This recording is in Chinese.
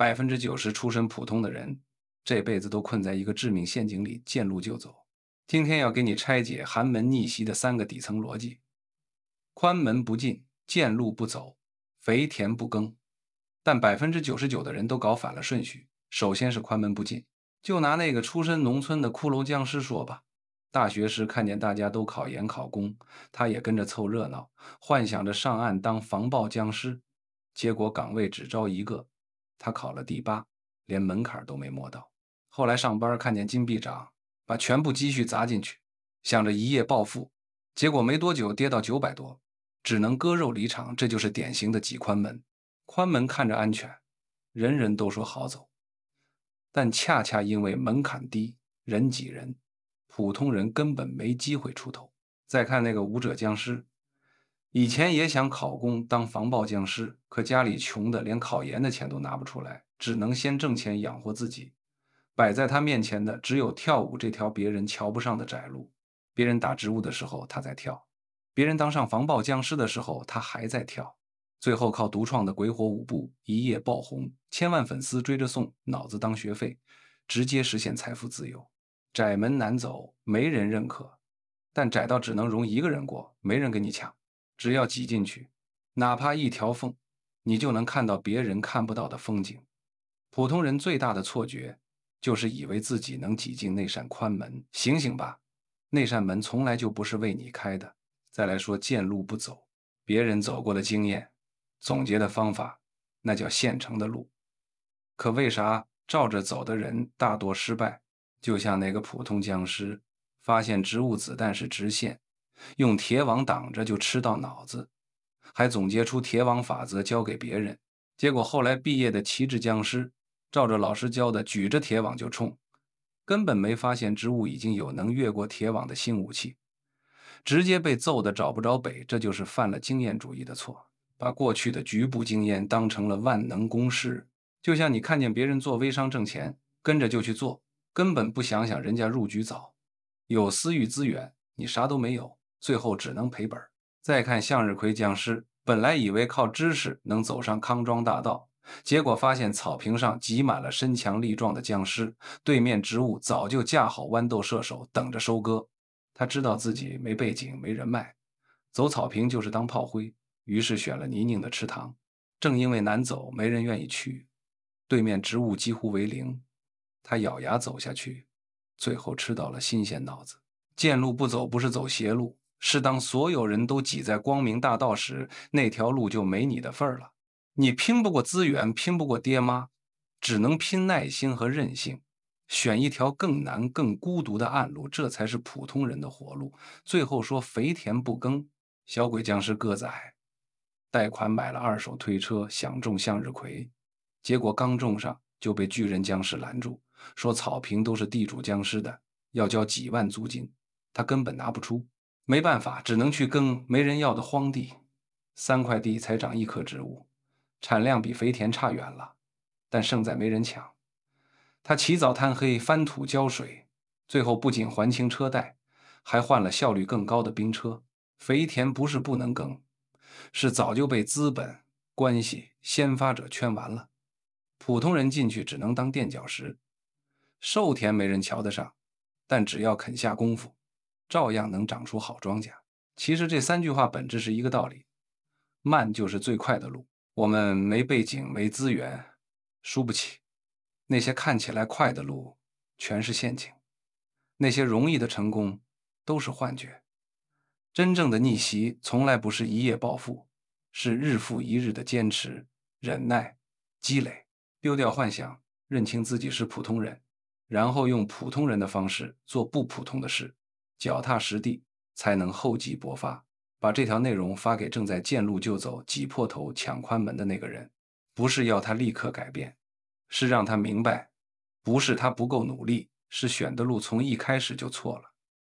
90%出身普通的人，这辈子都困在一个致命陷阱里，见路就走。今天要给你拆解寒门逆袭的3个底层逻辑：宽门不进，见路不走，肥田不耕。但99%的人都搞反了顺序。首先是宽门不进，就拿那个出身农村的骷髅僵尸说吧。大学时看见大家都考研考公，他也跟着凑热闹，幻想着上岸当防暴僵尸。结果岗位只招一个，他考了第8，连门槛都没摸到。后来上班看见金币涨，把全部积蓄砸进去，想着一夜暴富，结果没多久跌到900多，只能割肉离场。这就是典型的挤宽门。宽门看着安全，人人都说好走，但恰恰因为门槛低，人挤人，普通人根本没机会出头。再看那个武者僵尸，以前也想考公当防暴僵尸，可家里穷的连考研的钱都拿不出来，只能先挣钱养活自己。摆在他面前的只有跳舞这条别人瞧不上的窄路。别人打植物的时候他在跳，别人当上防暴僵尸的时候他还在跳。最后靠独创的鬼火舞步一夜爆红，千万粉丝追着送，脑子当学费，直接实现财富自由。窄门难走，没人认可，但窄到只能容一个人过，没人跟你抢。只要挤进去，哪怕一条缝，你就能看到别人看不到的风景。普通人最大的错觉就是以为自己能挤进那扇宽门。醒醒吧，那扇门从来就不是为你开的。再来说见路不走，别人走过的经验总结的方法，那叫现成的路。可为啥照着走的人大多失败？就像那个普通僵尸，发现植物子弹是直线，用铁网挡着就吃到脑子，还总结出铁网法则教给别人。结果后来毕业的旗帜僵尸，照着老师教的举着铁网就冲，根本没发现植物已经有能越过铁网的新武器，直接被揍得找不着北。这就是犯了经验主义的错，把过去的局部经验当成了万能公式。就像你看见别人做微商挣钱，跟着就去做，根本不想想人家入局早，有私域资源，你啥都没有，最后只能赔本。再看向日葵僵尸，本来以为靠知识能走上康庄大道，结果发现草坪上挤满了身强力壮的僵尸，对面植物早就架好豌豆射手等着收割。他知道自己没背景没人脉，走草坪就是当炮灰，于是选了泥泞的池塘。正因为难走没人愿意去，对面植物几乎为零，他咬牙走下去，最后吃到了新鲜脑子。见路不走不是走邪路，是当所有人都挤在光明大道时，那条路就没你的份儿了。你拼不过资源，拼不过爹妈，只能拼耐心和韧性，选一条更难更孤独的暗路，这才是普通人的活路。最后说肥田不耕，小鬼僵尸个子矮，贷款买了2手推车，想种向日葵，结果刚种上就被巨人僵尸拦住，说草坪都是地主僵尸的，要交几万租金，他根本拿不出。没办法，只能去耕没人要的荒地，3块地才长1棵植物，产量比肥田差远了，但胜在没人抢。他起早贪黑翻土浇水，最后不仅还清车贷，还换了效率更高的兵车。肥田不是不能耕，是早就被资本、关系、先发者圈完了。普通人进去只能当垫脚石。瘦田没人瞧得上，但只要肯下功夫，照样能长出好庄稼。其实这3句话本质是一个道理，慢就是最快的路。我们没背景没资源，输不起。那些看起来快的路全是陷阱，那些容易的成功都是幻觉。真正的逆袭从来不是一夜暴富，是日复一日的坚持、忍耐、积累。丢掉幻想，认清自己是普通人，然后用普通人的方式做不普通的事，脚踏实地，才能厚积薄发。把这条内容发给正在见路就走、挤破头抢宽门的那个人，不是要他立刻改变，是让他明白，不是他不够努力，是选的路从一开始就错了。